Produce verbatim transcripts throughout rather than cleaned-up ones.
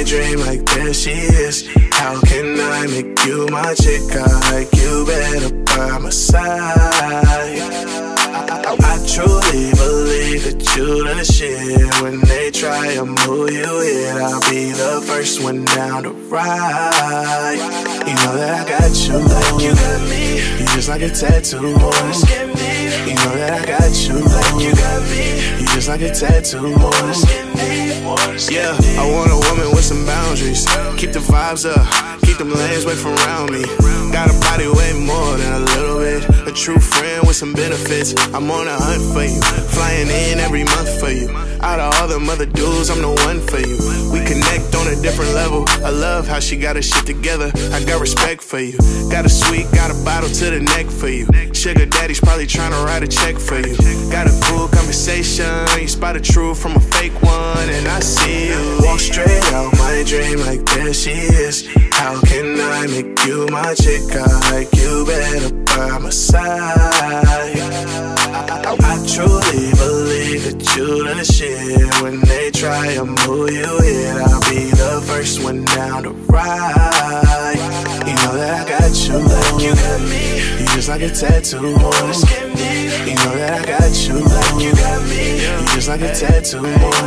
my dream like there she is. How can I make you my chick? I like you better by my side. I truly believe that you the shit. When they try to move you in, I'll be the first one down to ride. You know that I got you, like you got me. You just like a tattoo. You know that I got you, like you got me. You just like a tattoo. Yeah, I want a woman with some boundaries. Keep the vibes up, keep them lanes away from around me. Got a body way more than a little bit. A true friend with some benefits. I'm on a hunt for you, flying in every month for you. Out of all them other dudes, I'm the one for you. We connect on a different level. I love how she got her shit together. I got respect for you. Got a sweet, got a bottle to the neck for you. Sugar daddy's probably trying to write a check for you. Got a cool conversation. You spot a truth from a fake one, and I see you. Walk straight out my dream like there she is. How can I make you my chick? I like you better by my side. I truly believe that you the shit. When they try to move you in, I'll be the first one down to ride. You know that I got you, like you got me. You just like a tattoo. You know that I got you, like you got me. You just like a tattoo.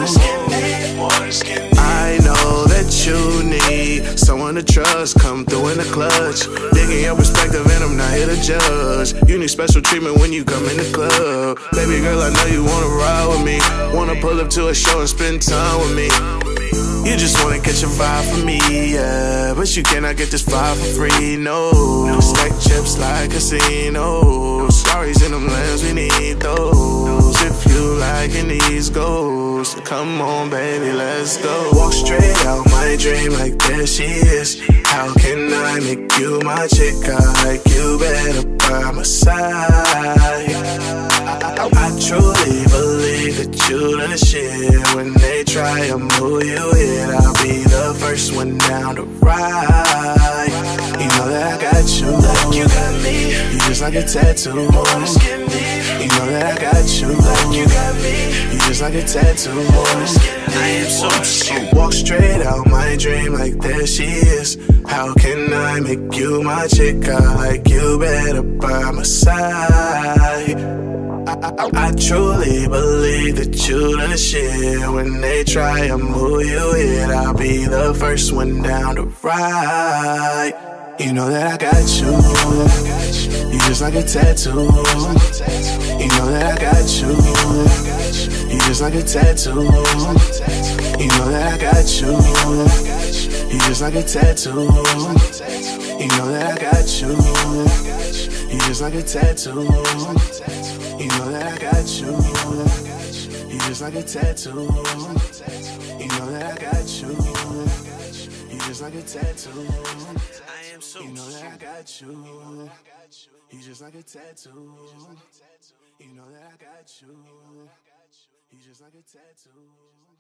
I know that you need someone to trust. Come through in the clutch, digging your perspective and I'm not here to judge. You need special treatment when you come in the club. Baby girl, I know you wanna ride with me. Wanna pull up to a show and spend time with me. You just wanna catch a vibe from me, yeah. But you cannot get this vibe for free, no. Stack chips like casinos. Stories in them lands, we need those. If you liking these goals, come on, baby, let's go. Walk straight out my dream like there she is. How can I make you my chick? I like you better by my side. I truly believe that you the shit. When they try to move you in, I'll be the first one down to ride. You know that I got you, like you got me. You just like a tattoo. You know that I got you, like you got me. You just like a tattoo. I am so shit. Walk straight out my dream like there she is. How can I make you my chick? I like you better by my side. I, I, I truly believe that you the shit. When they try to move you in, I'll be the first one down to ride. You know that I got you. You just like a tattoo. You know that I got you. You just like a tattoo. You know that I got you. You just like a tattoo. You know that I got you. You just like a tattoo. You know that I got you. You just like a tattoo. You know that I got you. You just like a tattoo. I am so. You know that I got you. You just like a tattoo. You know that I got you. You just like a tattoo.